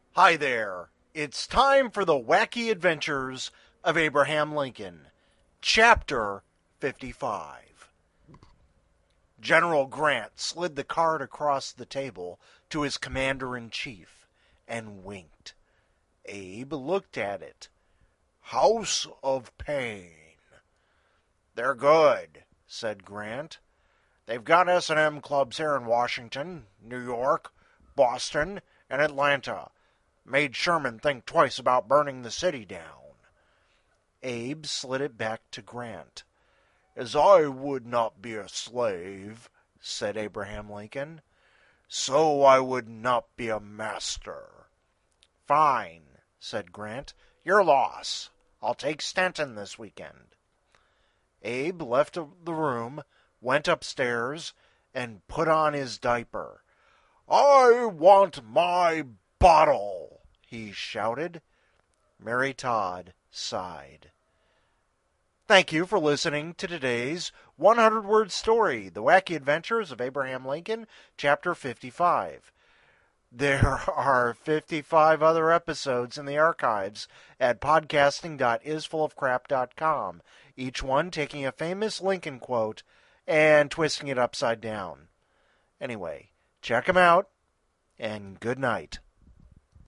Hi there. It's time for the wacky adventures of Abraham Lincoln, Chapter 55. General Grant slid the card across the table to his commander-in-chief and winked. Abe looked at it. House of Pain. They're good, said Grant. They've got S&M clubs here in Washington, New York, Boston, and Atlanta. Made Sherman think twice about burning the city down. Abe slid it back to Grant. As I would not be a slave, said Abraham Lincoln, so I would not be a master. Fine, said Grant. Your loss. I'll take Stanton this weekend. Abe left the room, went upstairs, and put on his diaper. I want my bottle, he shouted. Mary Todd sighed. Thank you for listening to today's 100-word story, The Wacky Adventures of Abraham Lincoln, Chapter 55. There are 55 other episodes in the archives at podcasting.isfullofcrap.com, each one taking a famous Lincoln quote and twisting it upside down. Anyway, check them out, and good night.